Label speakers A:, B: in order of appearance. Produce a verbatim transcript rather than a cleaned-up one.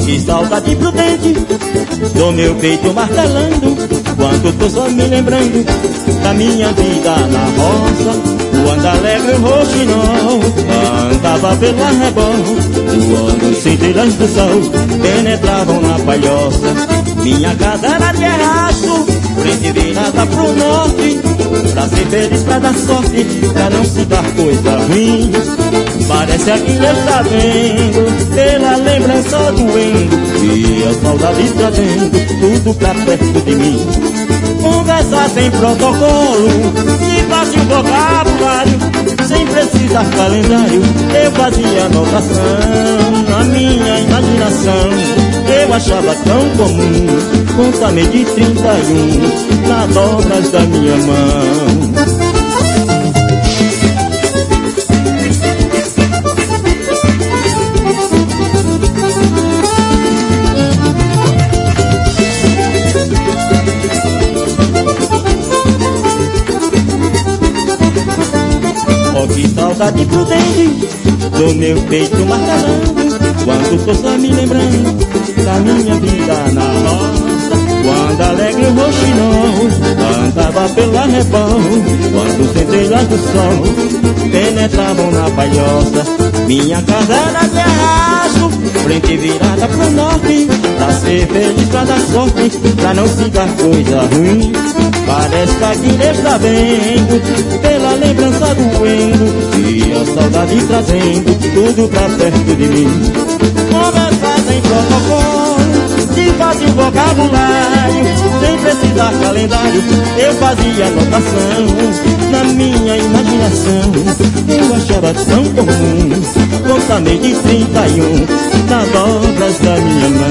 A: que saudade prudente do meu peito martelando, quando tô só me lembrando da minha vida na roça. Quando alegre o roxinol andava pelo arrebol, quando os cintilhões do sol penetravam na palhoça. Minha casa era de arrasto, frente virada pro norte, pra ser feliz, pra dar sorte, pra não se dar coisa ruim. Parece que Deus está vendo, pela lembrança doendo, e a saudade trazendo tudo pra perto de mim. Conversar sem protocolo, de fácil vocabulário, sem precisar calendário, eu fazia anotação na minha imaginação. Eu achava tão comum contar-me de trinta e um nas dobras da minha mão. Oh, que saudade prudente do meu peito martelando, quando tô só me lembrando da minha vida na roça. Quando alegre o roxinol andava pelo arrebol, quando os centelhas do sol penetravam na palhoça. Minha casa era de arrasto, frente virada pro norte, pra ser feliz, pra dar sorte, pra não se dar coisa ruim. Parece que aqui Deus está vendo, pela lembrança doendo, e a saudade trazendo tudo pra perto de mim. Conversar sem protocolo, de fácil vocabulário, sem precisar calendário, eu fazia anotação na minha imaginação. Eu achava tão comum contar-me de trinta e um nas dobras da minha mão.